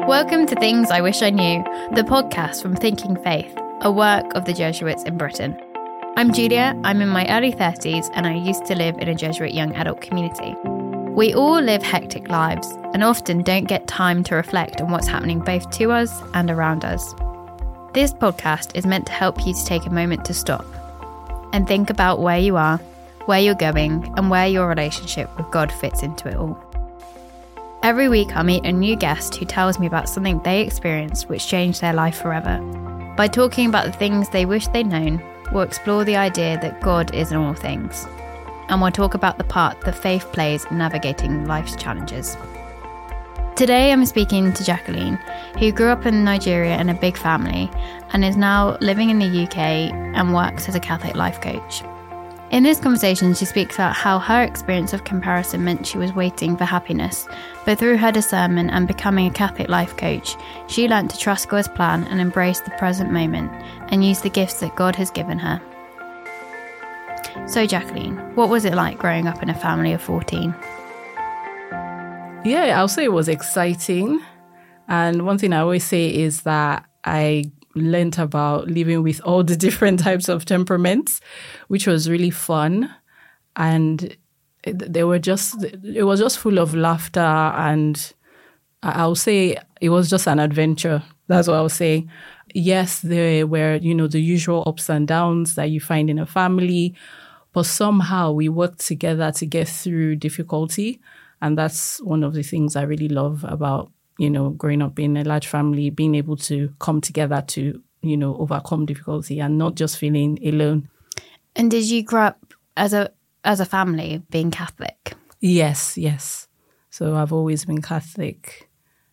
Welcome to Things I Wish I Knew, the podcast from Thinking Faith, a work of the Jesuits in Britain. I'm Julia, I'm in my early 30s, and I used to live in a Jesuit young adult community. We all live hectic lives and often don't get time to reflect on what's happening both to us and around us. This podcast is meant to help you to take a moment to stop and think about where you are, where you're going, and where your relationship with God fits into it all. Every week I'll meet a new guest who tells me about something they experienced which changed their life forever. By talking about the things they wish they'd known, we'll explore the idea that God is in all things. And we'll talk about the part that faith plays in navigating life's challenges. Today I'm speaking to Jacqueline, who grew up in Nigeria in a big family and is now living in the UK and works as a Catholic life coach. In this conversation, she speaks about how her experience of comparison meant she was waiting for happiness, but through her discernment and becoming a Catholic life coach, she learnt to trust God's plan and embrace the present moment and use the gifts that God has given her. So Jacqueline, what was it like growing up in a family of 14? Yeah, I'll say it was exciting. And one thing I always say is that I learned about living with all the different types of temperaments, which was really fun. And it was just full of laughter. And I'll say it was just an adventure. That's what I'll say. Yes, there were, the usual ups and downs that you find in a family, but somehow we worked together to get through difficulty. And that's one of the things I really love about, growing up in a large family, being able to come together to, overcome difficulty and not just feeling alone. And did you grow up as a family being Catholic? Yes. So I've always been Catholic.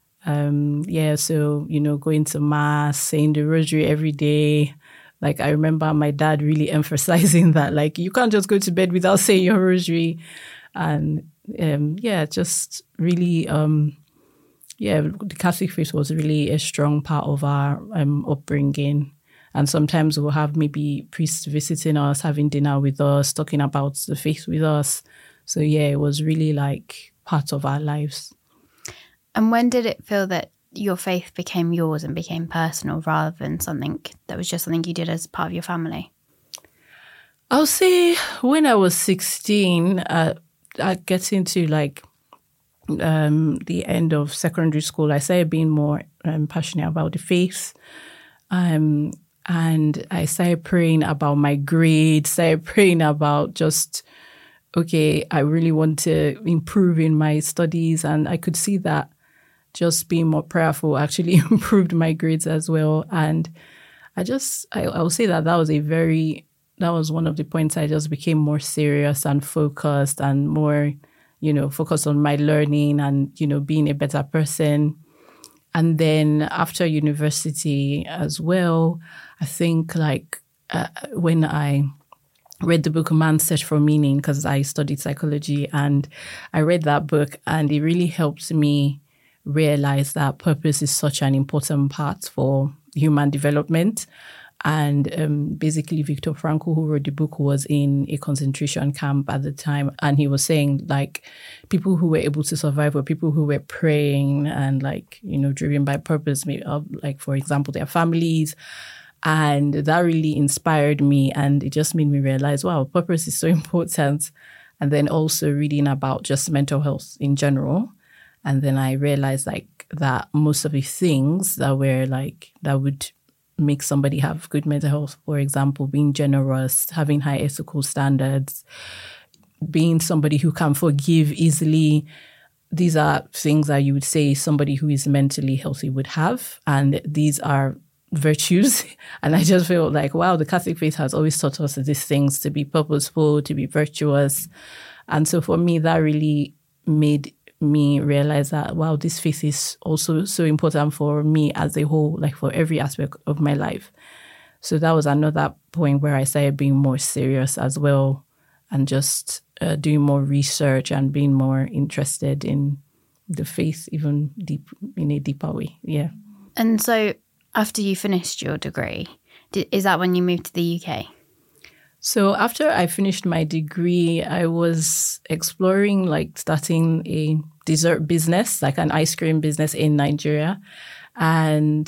So, going to Mass, saying the Rosary every day. Like, I remember my dad really emphasizing that, like, you can't just go to bed without saying your Rosary. And, just really, the Catholic faith was really a strong part of our upbringing. And sometimes we'll have maybe priests visiting us, having dinner with us, talking about the faith with us. So, it was really like part of our lives. And when did it feel that your faith became yours and became personal rather than something that was just something you did as part of your family? I'll say when I was 16, I get into the end of secondary school, I started being more passionate about the faith. And I started praying about my grades, started praying about just, I really want to improve in my studies. And I could see that just being more prayerful actually improved my grades as well. And I will say that was one of the points I just became more serious and focused and more, focused on my learning and, being a better person. And then after university as well, I think when I read the book Man's Search for Meaning, because I studied psychology, and I read that book and it really helped me realize that purpose is such an important part for human development. And basically, Viktor Frankl, who wrote the book, was in a concentration camp at the time. And he was saying, people who were able to survive were people who were praying and, driven by purpose, maybe, for example, their families. And that really inspired me. And it just made me realize, wow, purpose is so important. And then also reading about just mental health in general. And then I realized, that most of the things that were, that would make somebody have good mental health, for example, being generous, having high ethical standards, being somebody who can forgive easily. These are things that you would say somebody who is mentally healthy would have. And these are virtues. And I just feel wow, the Catholic faith has always taught us these things, to be purposeful, to be virtuous. And so for me, that really made me realize that, wow, this faith is also so important for me as a whole, for every aspect of my life. So that was another point where I started being more serious as well, and just doing more research and being more interested in the faith, even in a deeper way. Yeah. And so after you finished your degree, is that when you moved to the UK? So after I finished my degree, I was exploring starting a dessert business, like an ice cream business in Nigeria. And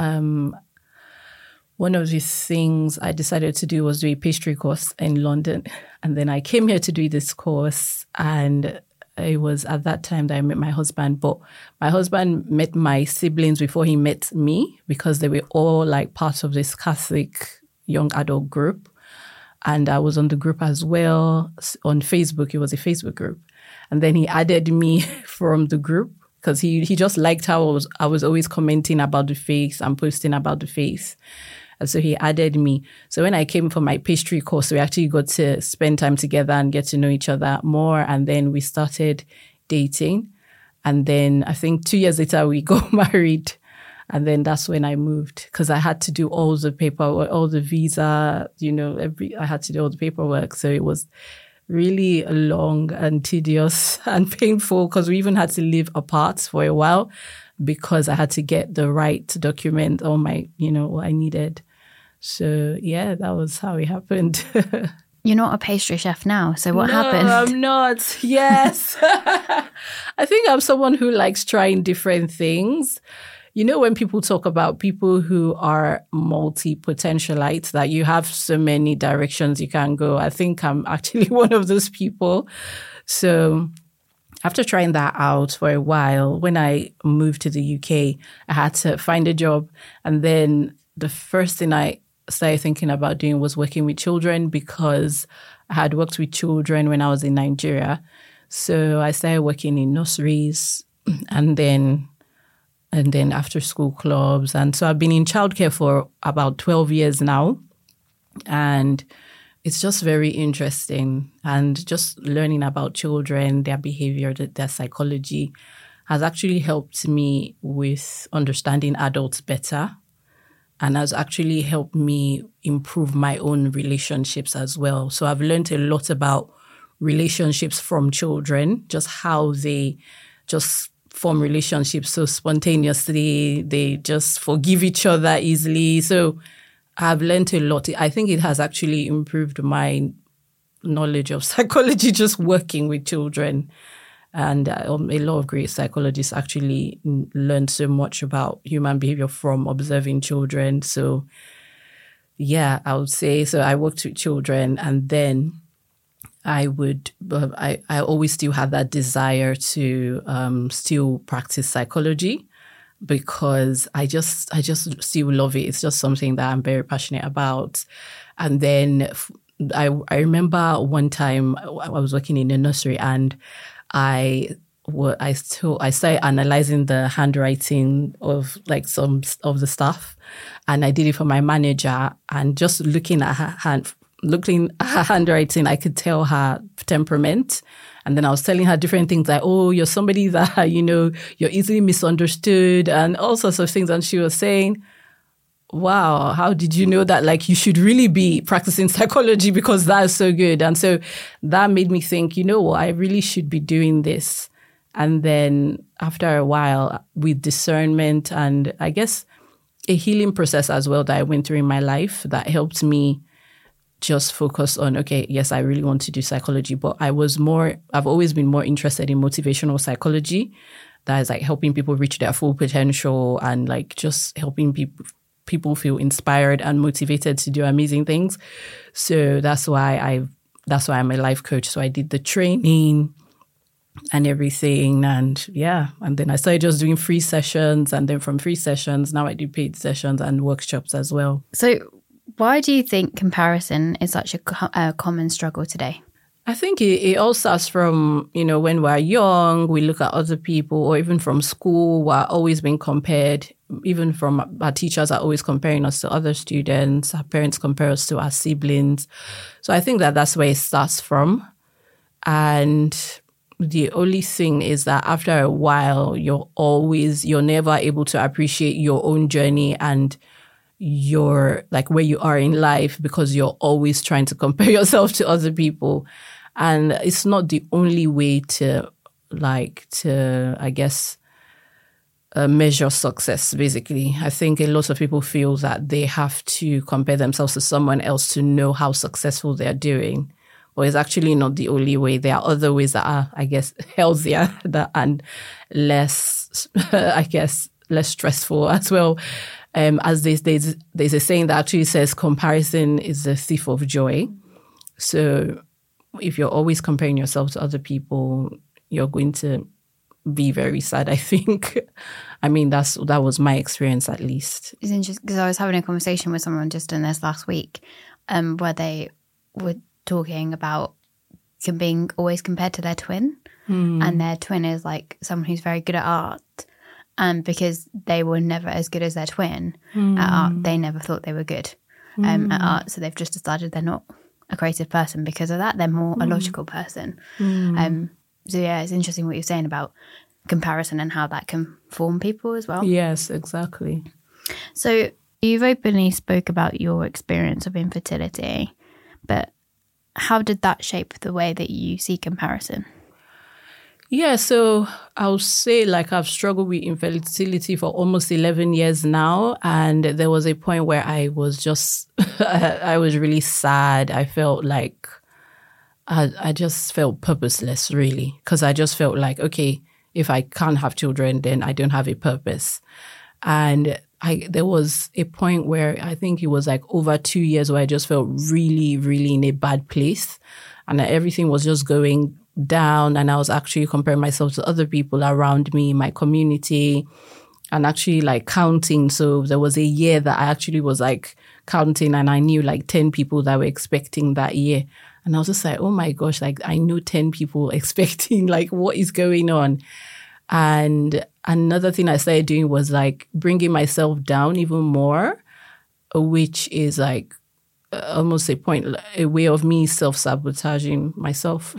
one of the things I decided to do was do a pastry course in London. And then I came here to do this course, and it was at that time that I met my husband. But my husband met my siblings before he met me, because they were all like part of this Catholic young adult group. And I was on the group as well on Facebook. It was a Facebook group. And then he added me from the group because he just liked how I was always commenting about the faith and posting about the faith. And so he added me. So when I came for my pastry course, we actually got to spend time together and get to know each other more. And then we started dating. And then I think 2 years later, we got married. And then that's when I moved, because I had to do all the paperwork, all the visa, I had to do all the paperwork. So it was really long and tedious and painful, because we even had to live apart for a while because I had to get the right document, all my, what I needed. So yeah, that was how it happened. You're not a pastry chef now, so what happened? No, I'm not. Yes. I think I'm someone who likes trying different things. When people talk about people who are multi-potentialites, that you have so many directions you can go, I think I'm actually one of those people. So after trying that out for a while, when I moved to the UK, I had to find a job. And then the first thing I started thinking about doing was working with children, because I had worked with children when I was in Nigeria. So I started working in nurseries and then after school clubs. And so I've been in childcare for about 12 years now. And it's just very interesting. And just learning about children, their behavior, their psychology has actually helped me with understanding adults better, and has actually helped me improve my own relationships as well. So I've learned a lot about relationships from children, just how they just form relationships so spontaneously. They just forgive each other easily. So I've learned a lot. I think it has actually improved my knowledge of psychology just working with children. And a lot of great psychologists actually learned so much about human behavior from observing children. So yeah, I would say, so I worked with children, and then I always still had that desire to still practice psychology, because I just still love it. It's just something that I'm very passionate about. And then I remember one time I was working in a nursery, and I started analyzing the handwriting of like some of the staff, and I did it for my manager. And just looking at her handwriting, I could tell her temperament. And then I was telling her different things like, oh, you're somebody that, you're easily misunderstood and all sorts of things. And she was saying, wow, how did you know that? Like, you should really be practicing psychology, because that is so good. And so that made me think, what, I really should be doing this. And then after a while, with discernment and I guess a healing process as well that I went through in my life, that helped me just focus on, okay, yes, I really want to do psychology, but I've always been more interested in motivational psychology. That is like helping people reach their full potential and like just helping people feel inspired and motivated to do amazing things. So that's why I'm a life coach. So I did the training and everything. And yeah, and then I started just doing free sessions. And then from free sessions, now I do paid sessions and workshops as well. So why do you think comparison is such a common struggle today? I think it all starts from, when we're young, we look at other people, or even from school, we're always being compared. Even from our teachers are always comparing us to other students. Our parents compare us to our siblings. So I think that's where it starts from. And the only thing is that after a while, you're never able to appreciate your own journey and your, like, where you are in life, because you're always trying to compare yourself to other people. And it's not the only way to I guess, measure success, basically. I think a lot of people feel that they have to compare themselves to someone else to know how successful they're doing. or it's actually not the only way. There are other ways that are, I guess, healthier and less, I guess, less stressful as well. As there's a saying that actually says comparison is the thief of joy. So if you're always comparing yourself to other people, you're going to be very sad, I think. I mean, that was my experience, at least. It's interesting because I was having a conversation with someone just in this last week where they were talking about being always compared to their twin. And their twin is like someone who's very good at art. And because they were never as good as their twin at art, they never thought they were good at art. So they've just decided they're not a creative person because of that. They're more a logical person. So yeah, it's interesting what you're saying about comparison and how that can form people as well. Yes, exactly. So you've openly spoke about your experience of infertility, but how did that shape the way that you see comparison? Yeah, so I'll say I've struggled with infertility for almost 11 years now. And there was a point where I was just, I was really sad. I felt like I just felt purposeless, really, because I just felt like, okay, if I can't have children, then I don't have a purpose. And there was a point where I think it was over 2 years where I just felt really, really in a bad place. And everything was just going down. And I was actually comparing myself to other people around me, my community, and actually counting. So there was a year that I actually was counting, and I knew 10 people that were expecting that year. And I was just oh my gosh, I know 10 people expecting, what is going on? And another thing I started doing was bringing myself down even more, which is almost a way of me self-sabotaging myself,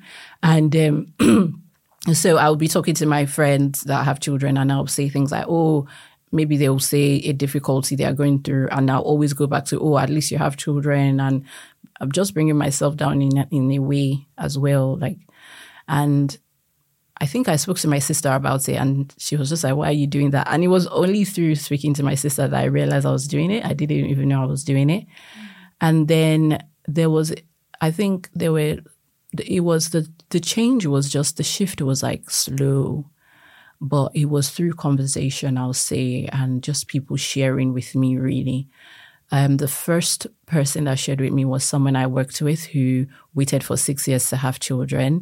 And so I'll be talking to my friends that have children, and I'll say things like, oh, maybe they'll say a difficulty they are going through, and I'll always go back to, oh, at least you have children. And I'm just bringing myself down in a way as well. And I think I spoke to my sister about it, and she was just why are you doing that? And it was only through speaking to my sister that I realized I was doing it. I didn't even know I was doing it. And then there was, I think the change was just, the shift was slow, but it was through conversation, I'll say, and just people sharing with me, really. The first person that shared with me was someone I worked with who waited for 6 years to have children.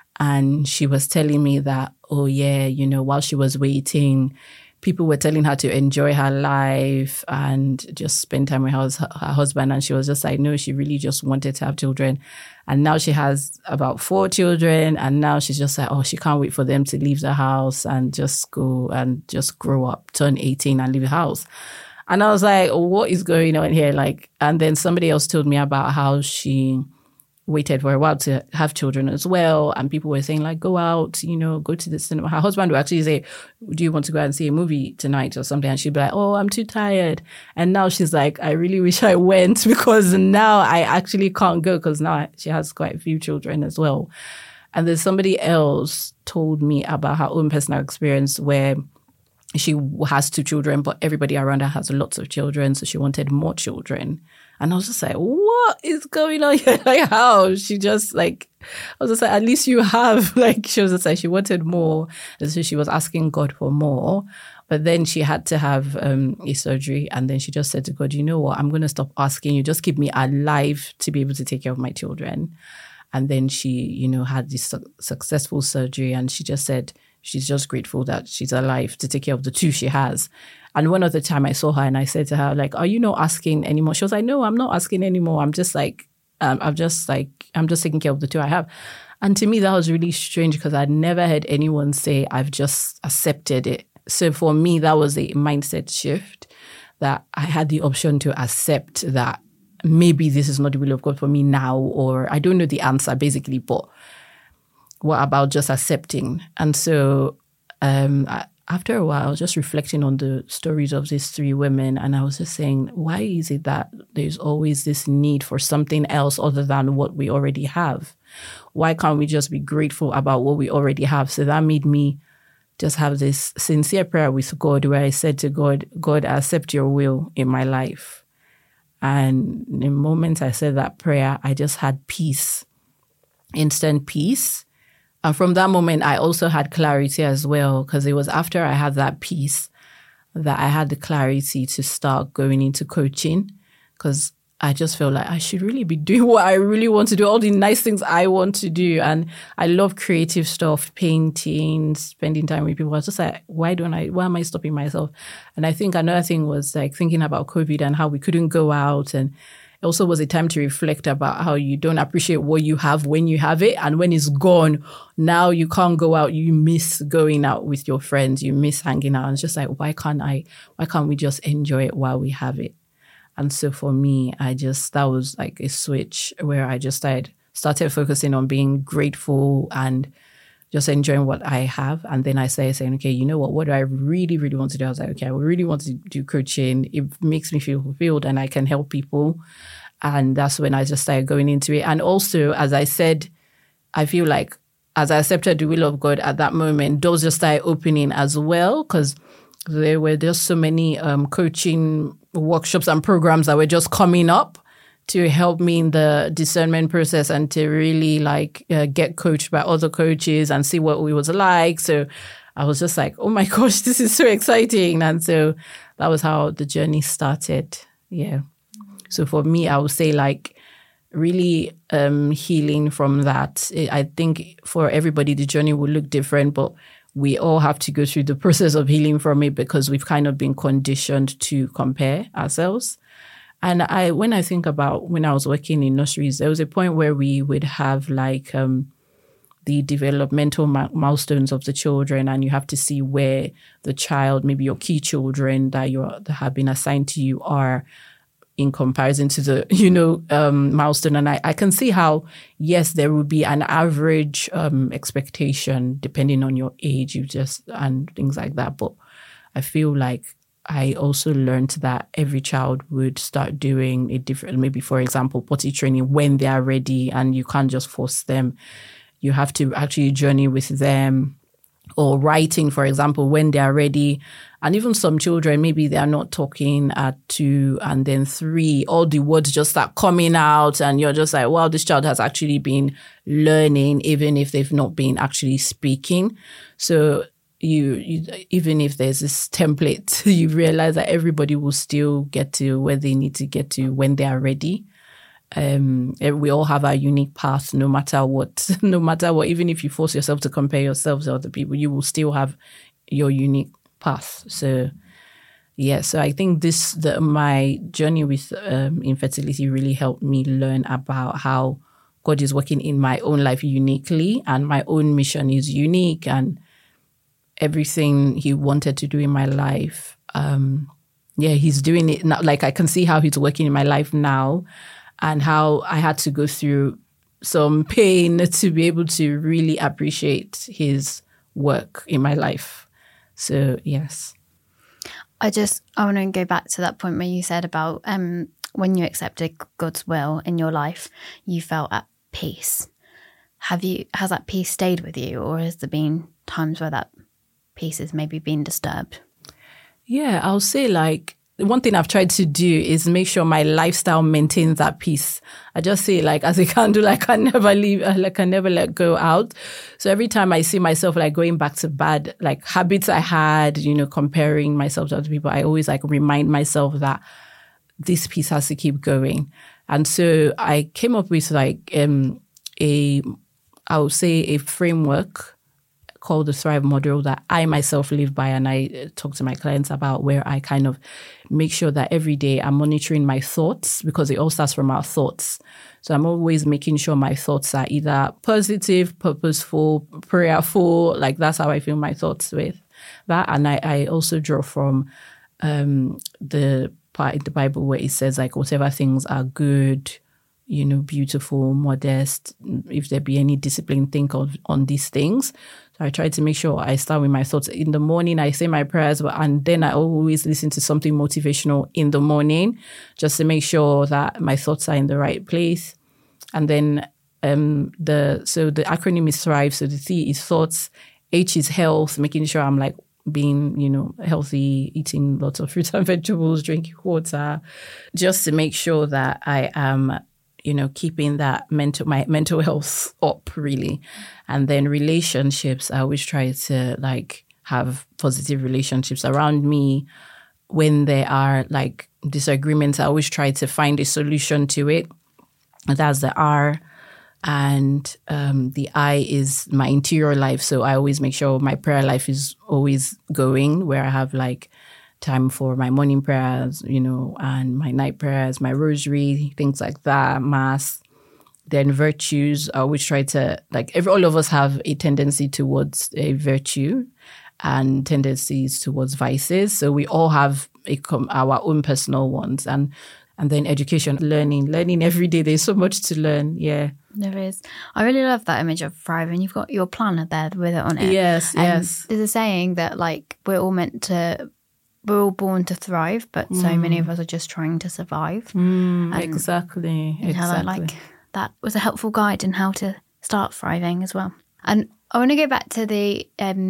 And she was telling me that, oh yeah, while she was waiting, people were telling her to enjoy her life and just spend time with her husband. And she was just no, she really just wanted to have children. And now she has about 4 children. And now she's just oh, she can't wait for them to leave the house and just go and just grow up, turn 18 and leave the house. And I was what is going on here? And then somebody else told me about how she waited for a while to have children as well. And people were saying go out, go to the cinema. Her husband would actually say, do you want to go out and see a movie tonight or something? And she'd be oh, I'm too tired. And now she's I really wish I went, because now I actually can't go, because now she has quite a few children as well. And then somebody else told me about her own personal experience where she has 2 children, but everybody around her has lots of children. So she wanted more children. And I was just what is going on here? How? She just I was just at least you have, she was just she wanted more. And so she was asking God for more. But then she had to have a surgery. And then she just said to God, you know what? I'm going to stop asking you. Just keep me alive to be able to take care of my children. And then she, had this successful surgery. And she just said, she's just grateful that she's alive to take care of the 2 she has. And one other time I saw her and I said to her, are you not asking anymore? She was no, I'm not asking anymore. I'm just I'm just taking care of the 2 I have. And to me, that was really strange, because I'd never heard anyone say, I've just accepted it. So for me, that was a mindset shift, that I had the option to accept that maybe this is not the will of God for me now, or I don't know the answer basically, but what about just accepting? And so after a while, I was just reflecting on the stories of these 3 women, and I was just saying, why is it that there's always this need for something else other than what we already have? Why can't we just be grateful about what we already have? So that made me just have this sincere prayer with God, where I said to God, God, I accept your will in my life. And the moment I said that prayer, I just had peace. instant peace. And from that moment, I also had clarity as well, because it was after I had that peace that I had the clarity to start going into coaching, because I just felt like I should really be doing what I really want to do, all the nice things I want to do. And I love creative stuff, painting, spending time with people. I was just like, why am I stopping myself? And I think another thing was like thinking about COVID and how we couldn't go out. And it also was a time to reflect about how you don't appreciate what you have when you have it. And when it's gone, now you can't go out. You miss going out with your friends. You miss hanging out. And it's just like, why can't we just enjoy it while we have it? And so for me, that was like a switch where I just started focusing on being grateful and just enjoying what I have. And then I started saying, okay, you know what do I really, really want to do? I was like, okay, I really want to do coaching. It makes me feel fulfilled and I can help people. And that's when I just started going into it. And also, as I said, I feel like as I accepted the will of God at that moment, doors just started opening as well, because there were just so many coaching workshops and programs that were just coming up to help me in the discernment process and to really get coached by other coaches and see what it was like. So I was just like, oh my gosh, this is so exciting. And so that was how the journey started. Yeah. So for me, I would say really healing from that. I think for everybody, the journey will look different, but we all have to go through the process of healing from it because we've kind of been conditioned to compare ourselves. And when I think about when I was working in nurseries, there was a point where we would have the developmental milestones of the children, and you have to see where the child, maybe your key children that have been assigned to you are in comparison to the, milestone. And I can see how, yes, there would be an average expectation depending on your age, and things like that. But I feel like I also learned that every child would start doing a different, maybe, for example, potty training when they are ready, and you can't just force them. You have to actually journey with them. Or writing, for example, when they are ready. And even some children, maybe they are not talking at 2 and then 3, all the words just start coming out and you're just like, wow, this child has actually been learning, even if they've not been actually speaking. So you even if there's this template, you realize that everybody will still get to where they need to get to when they are ready. We all have our unique path, no matter what, even if you force yourself to compare yourself to other people, you will still have your unique path. So, yeah, so I think my journey with infertility really helped me learn about how God is working in my own life uniquely, and my own mission is unique, and everything He wanted to do in my life, He's doing it now. I can see how He's working in my life now. And how I had to go through some pain to be able to really appreciate His work in my life. So, yes. I want to go back to that point where you said about when you accepted God's will in your life, you felt at peace. Has that peace stayed with you, or has there been times where that peace has maybe been disturbed? Yeah, I'll say one thing I've tried to do is make sure my lifestyle maintains that peace. I just say as a candle, I can never leave, I can never let go out. So every time I see myself going back to bad habits I had, comparing myself to other people, I always remind myself that this peace has to keep going. And so I came up with I would say a framework called the Thrive model that I myself live by, and I talk to my clients about, where I kind of make sure that every day I'm monitoring my thoughts, because it all starts from our thoughts. So I'm always making sure my thoughts are either positive, purposeful, prayerful. That's how I feel my thoughts with that. And I also draw from the part in the Bible where it says whatever things are good, beautiful, modest, if there be any discipline, think on these things. So I try to make sure I start with my thoughts. In the morning, I say my prayers, and then I always listen to something motivational in the morning, just to make sure that my thoughts are in the right place. And then the acronym is Thrive. So the T is thoughts, H is health, making sure I'm being, healthy, eating lots of fruits and vegetables, drinking water, just to make sure that I am keeping my mental health up, really. And then relationships, I always try to like have positive relationships around me. When there are like disagreements, I always try to find a solution to it. That's the R. And the I is my interior life. So I always make sure my prayer life is always going, where I have like time for my morning prayers, and my night prayers, my rosary, things like that, mass. Then virtues, I always try to, all of us have a tendency towards a virtue and tendencies towards vices. So we all have our own personal ones. And then education, learning every day. There's so much to learn. Yeah. There is. I really love that image of thriving. You've got your planner there with it on it. Yes, and yes. There's a saying that we're all born to thrive, but so many of us are just trying to survive. Exactly. That was a helpful guide in how to start thriving as well. And I want to go back to the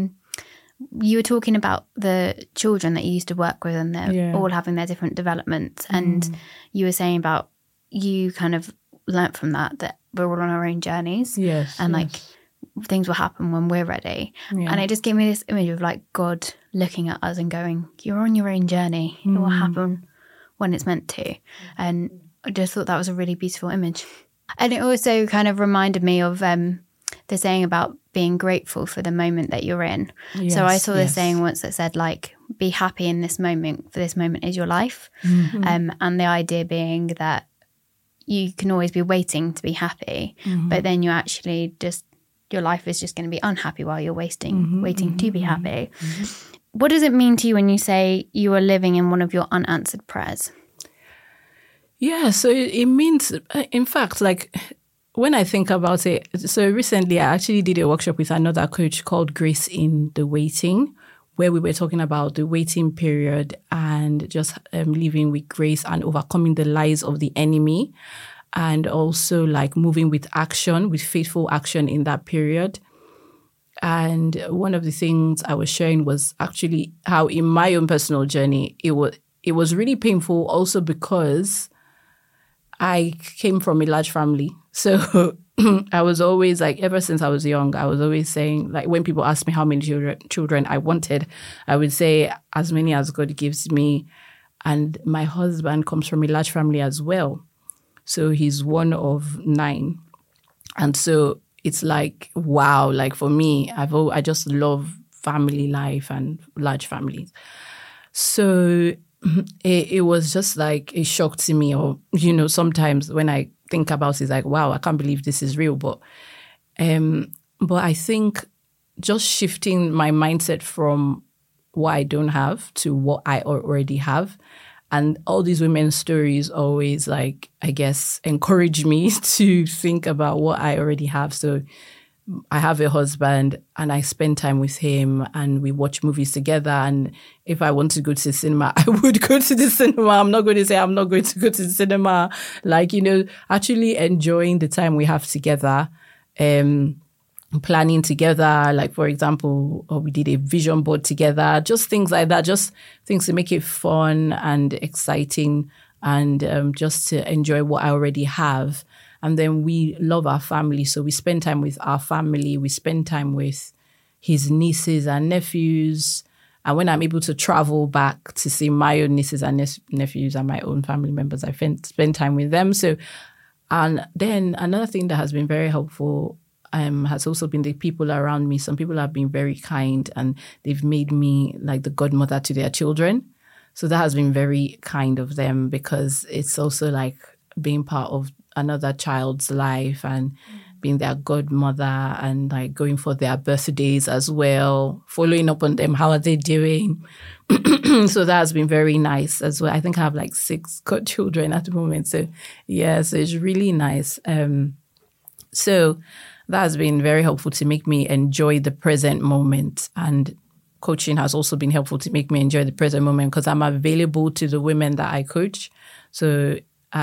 you were talking about the children that you used to work with, and they're all having their different developments. And you were saying about you kind of learnt from that we're all on our own journeys. Yes. And things will happen when we're ready. Yeah. And it just gave me this image of God looking at us and going, you're on your own journey. It will happen when it's meant to. And I just thought that was a really beautiful image. And it also kind of reminded me of the saying about being grateful for the moment that you're in. Yes, so I saw this saying once that said, be happy in this moment, for this moment is your life. And the idea being that you can always be waiting to be happy, but then you actually your life is just going to be unhappy while you're waiting to be happy. What does it mean to you when you say you are living in one of your unanswered prayers? Yeah, so it means, in fact, when I think about it, so recently I actually did a workshop with another coach called Grace in the Waiting, where we were talking about the waiting period and just living with grace and overcoming the lies of the enemy, and also moving with action, with faithful action in that period. And one of the things I was sharing was actually how in my own personal journey, it was really painful also because I came from a large family. So I was always ever since I was young, I was always saying, when people ask me how many children I wanted, I would say as many as God gives me. And my husband comes from a large family as well. So he's one of 9. And so it's wow, for me, I just love family life and large families. So it was just a shock to me, or, sometimes when I think about it, it's wow, I can't believe this is real. But I think just shifting my mindset from what I don't have to what I already have. And all these women's stories always I guess, encourage me to think about what I already have. So I have a husband and I spend time with him and we watch movies together. And if I want to go to the cinema, I would go to the cinema. I'm not going to say I'm not going to go to the cinema. Actually enjoying the time we have together, planning together. For example, we did a vision board together, just things like that, just things to make it fun and exciting and just to enjoy what I already have. And then we love our family. So we spend time with our family. We spend time with his nieces and nephews. And when I'm able to travel back to see my own nieces and nephews and my own family members, I spend time with them. So, and then another thing that has been very helpful has also been the people around me. Some people have been very kind and they've made me the godmother to their children. So that has been very kind of them, because it's also being part of another child's life and being their godmother and going for their birthdays as well, following up on them. How are they doing? So that has been very nice as well. I think I have 6 godchildren at the moment. So yeah, so it's really nice. So that has been very helpful to make me enjoy the present moment. And coaching has also been helpful to make me enjoy the present moment because I'm available to the women that I coach. So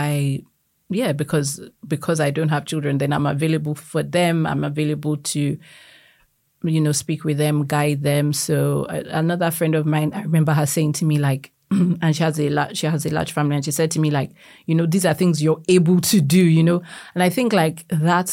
because I don't have children, then I'm available for them. I'm available to, speak with them, guide them. So another friend of mine, I remember her saying to me, and she has a large family, and she said to me, like, you know, these are things you're able to do, you know. And I think like that's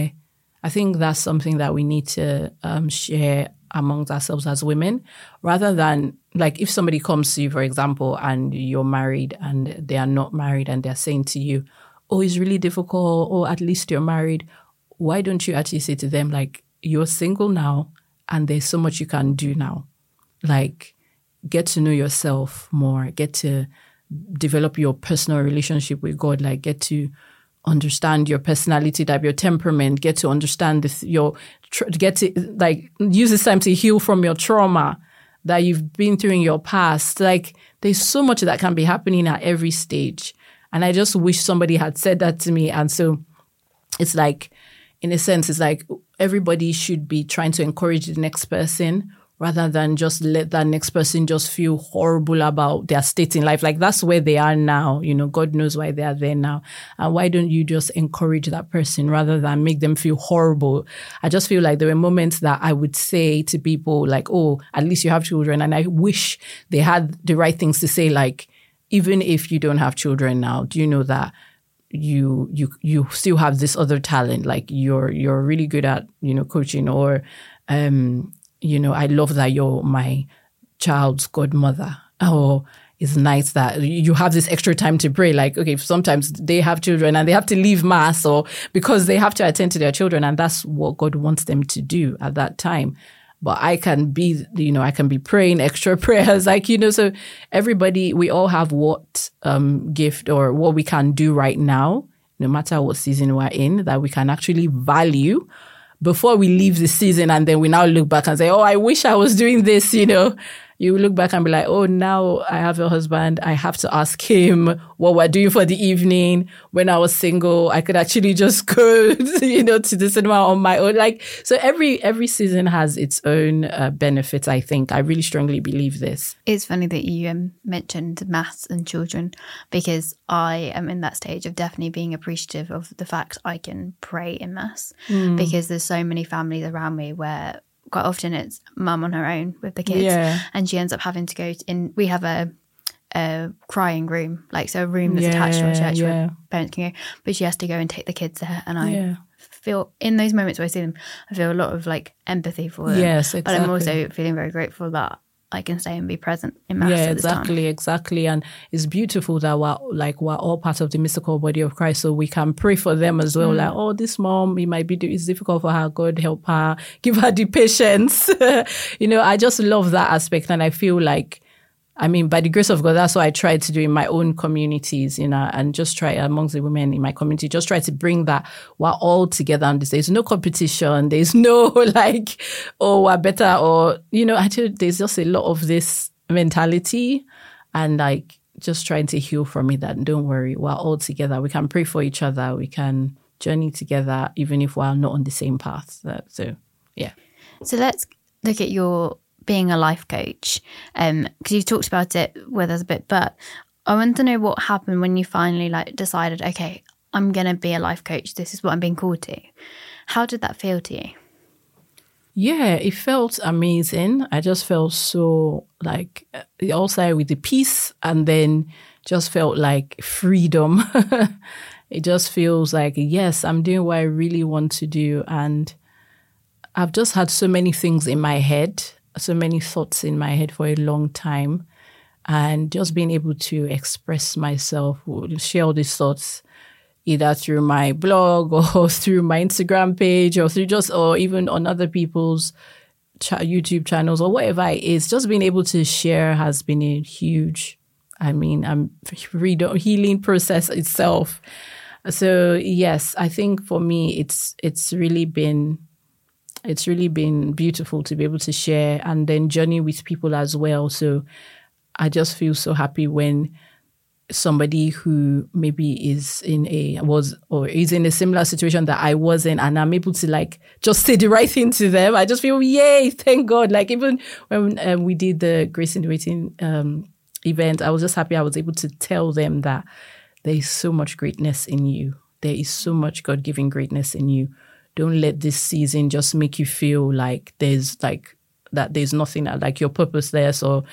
something that we need to share amongst ourselves as women, rather than like if somebody comes to you, for example, and you're married and they are not married and they're saying to you, oh, it's really difficult, or at least you're married. Why don't you actually say to them, like, you're single now and there's so much you can do now. Like, get to know yourself more, get to develop your personal relationship with God, like get to understand your personality type, your temperament, get to understand get to like use this time to heal from your trauma that you've been through in your past. Like there's so much that can be happening at every stage. And I just wish somebody had said that to me. And so it's like, in a sense, it's like everybody should be trying to encourage the next person rather than just let that next person just feel horrible about their state in life. Like that's where they are now. You know, God knows why they are there now. And why don't you just encourage that person rather than make them feel horrible? I just feel like there were moments that I would say to people like, oh, at least you have children. And I wish they had the right things to say, like, even if you don't have children now, do you know that you still have this other talent? Like you're really good at, you know, coaching, or, you know, I love that you're my child's godmother. Or it's nice that you have this extra time to pray. Like, okay, sometimes they have children and they have to leave mass, or because they have to attend to their children, and that's what God wants them to do at that time. But I can be praying extra prayers, like, you know, so everybody, we all have what gift or what we can do right now, no matter what season we're in, that we can actually value before we leave the season. And then we now look back and say, oh, I wish I was doing this, you know. You look back and be like, oh, now I have a husband. I have to ask him what we're doing for the evening. When I was single, I could actually just go, you know, to the cinema on my own. Like, so every season has its own benefits, I think. I really strongly believe this. It's funny that you mentioned maths and children, because I am in that stage of definitely being appreciative of the fact I can pray in mass, because there's so many families around me where quite often it's mum on her own with the kids, and she ends up having to go in. We have a crying room, like, so a room that's attached to a church where parents can go, but she has to go and take the kids there. And I feel in those moments where I see them, I feel a lot of like empathy for them. Yes, exactly. But I'm also feeling very grateful that I can stay and be present in mass at this time. Exactly. And it's beautiful that we're all part of the mystical body of Christ, so we can pray for them as well. Like, oh, this mom, it's difficult for her. God help her, give her the patience. You know, I just love that aspect, and I feel like, I mean, by the grace of God, that's what I try to do in my own communities, you know, and just try amongst the women in my community, just try to bring that we're all together on this. There's no competition. There's no like, oh, we're better, or, you know, there's just a lot of this mentality, and like just trying to heal from it, that don't worry, we're all together. We can pray for each other. We can journey together, even if we're not on the same path. So, yeah. So let's look at your being a life coach, because you talked about it with us a bit, but I want to know what happened when you finally like decided, okay, I'm going to be a life coach. This is what I'm being called to. How did that feel to you? Yeah, it felt amazing. I just felt so like, it all started with the peace, and then just felt like freedom. It just feels like, yes, I'm doing what I really want to do. And I've just had so many things in my head, so many thoughts in my head for a long time, and just being able to express myself, share all these thoughts, either through my blog or through my Instagram page, or or even on other people's YouTube channels or whatever it is. Just being able to share has been a huge, healing process itself. So yes, I think for me, it's really been beautiful to be able to share and then journey with people as well. So I just feel so happy when somebody who maybe is in a similar situation that I was in, and I'm able to like just say the right thing to them. I just feel, yay, thank God. Like even when we did the Grace in the Waiting event, I was just happy I was able to tell them that there is so much greatness in you. There is so much God-given greatness in you. Don't let this season just make you feel like there's nothing, like you're purposeless, or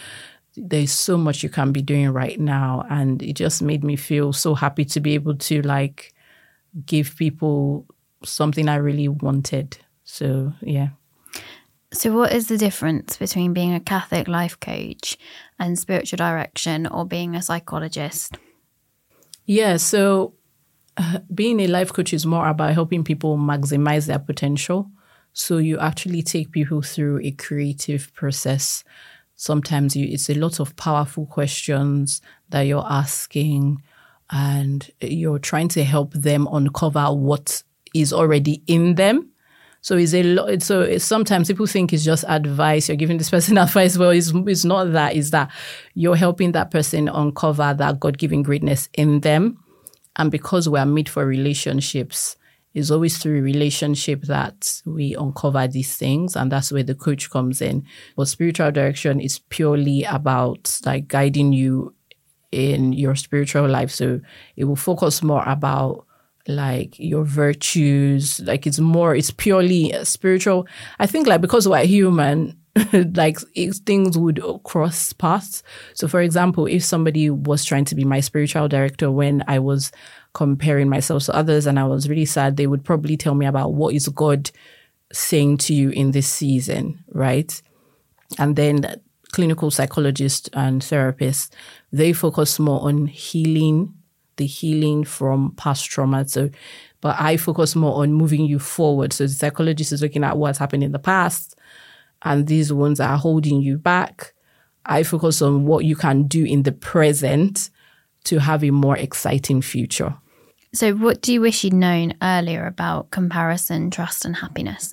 there's so much you can be doing right now. And it just made me feel so happy to be able to like give people something I really wanted. So, yeah. So what is the difference between being a Catholic life coach and spiritual direction or being a psychologist? Yeah, so being a life coach is more about helping people maximize their potential. So you actually take people through a creative process. Sometimes it's a lot of powerful questions that you're asking, and you're trying to help them uncover what is already in them. So it's a lot. So sometimes people think it's just advice. You're giving this person advice. Well, it's not that. It's that you're helping that person uncover that God-given greatness in them. And because we are made for relationships, it's always through relationship that we uncover these things. And that's where the coach comes in. But spiritual direction is purely about like guiding you in your spiritual life. So it will focus more about like your virtues, like it's purely spiritual. I think like because we're human, like things would cross paths. So for example, if somebody was trying to be my spiritual director when I was comparing myself to others and I was really sad, they would probably tell me about what is God saying to you in this season, right? And then clinical psychologists and therapists, they focus more on healing, the healing from past trauma. So, but I focus more on moving you forward. So the psychologist is looking at what's happened in the past, and these ones are holding you back. I focus on what you can do in the present to have a more exciting future. So what do you wish you'd known earlier about comparison, trust, and happiness?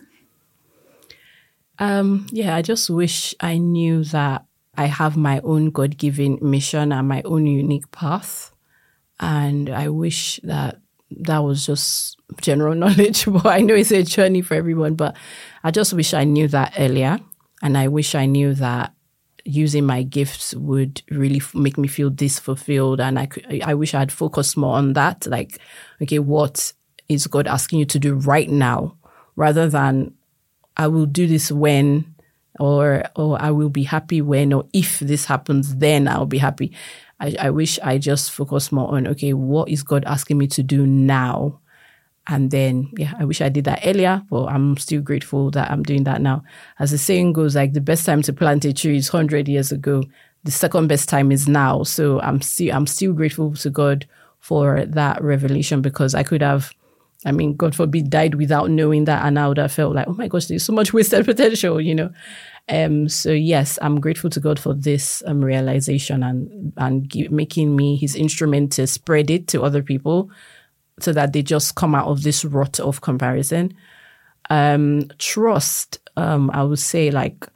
I just wish I knew that I have my own God-given mission and my own unique path. And I wish that was just general knowledge. But I know it's a journey for everyone, but I just wish I knew that earlier. And I wish I knew that using my gifts would really make me feel this fulfilled. And I wish I had focused more on that. Like, okay, what is God asking you to do right now? Rather than I will do this when, or I will be happy when, or if this happens, then I'll be happy. I wish I just focused more on, okay, what is God asking me to do now? And then, I wish I did that earlier, but I'm still grateful that I'm doing that now. As the saying goes, like the best time to plant a tree is 100 years ago. The second best time is now. So I'm still grateful to God for that revelation, because I could have, God forbid, died without knowing that. And I would have felt like, oh my gosh, there's so much wasted potential, So yes, I'm grateful to God for this realization and making me his instrument to spread it to other people so that they just come out of this rut of comparison. Trust, I would say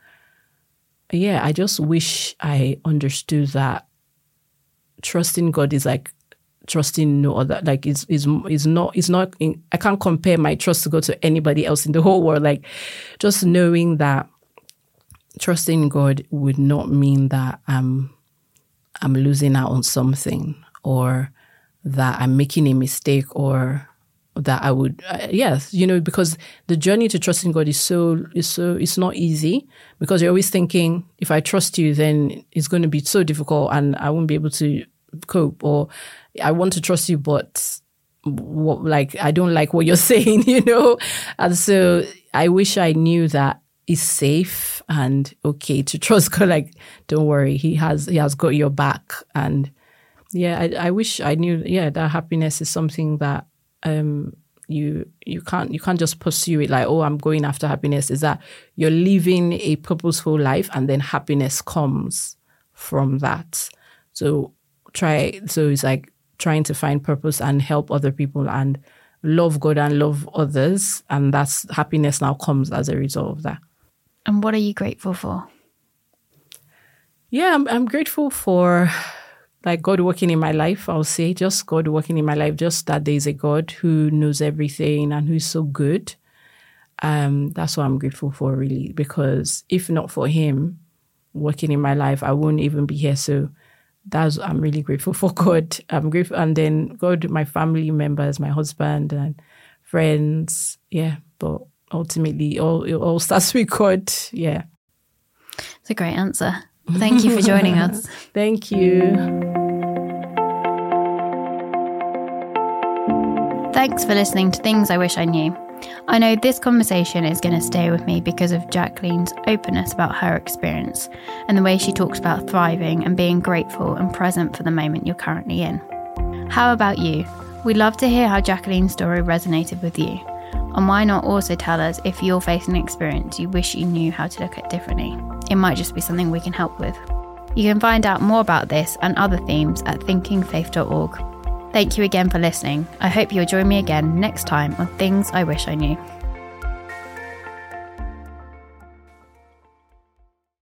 I just wish I understood that trusting God is like trusting no other. Like it's not. I can't compare my trust to God to anybody else in the whole world. Like just knowing that trusting God would not mean that I'm losing out on something, or that I'm making a mistake, or that I would, because the journey to trusting God it's not easy, because you're always thinking, if I trust you, then it's going to be so difficult and I won't be able to cope, or I want to trust you, but I don't like what you're saying, And so I wish I knew that it's safe and okay to trust God. Like, don't worry, he has got your back. And I wish I knew, that happiness is something that you can't just pursue it like, oh, I'm going after happiness. Is that you're living a purposeful life, and then happiness comes from that. So it's like trying to find purpose and help other people and love God and love others, and that's happiness now comes as a result of that. And what are you grateful for? Yeah, I'm grateful for like God working in my life. I'll say just God working in my life, just that there's a God who knows everything and who's so good. That's what I'm grateful for, really, because if not for him working in my life, I wouldn't even be here. So I'm really grateful for God. I'm grateful. And then God, my family members, my husband and friends. Yeah. But ultimately, it all starts with God. Yeah. It's a great answer. Thank you for joining us. Thank you. Thanks for listening to Things I Wish I Knew. I know this conversation is going to stay with me because of Jacqueline's openness about her experience and the way she talks about thriving and being grateful and present for the moment you're currently in. How about you? We'd love to hear how Jacqueline's story resonated with you. And why not also tell us if you're facing an experience you wish you knew how to look at differently? It might just be something we can help with. You can find out more about this and other themes at thinkingfaith.org. Thank you again for listening. I hope you'll join me again next time on Things I Wish I Knew.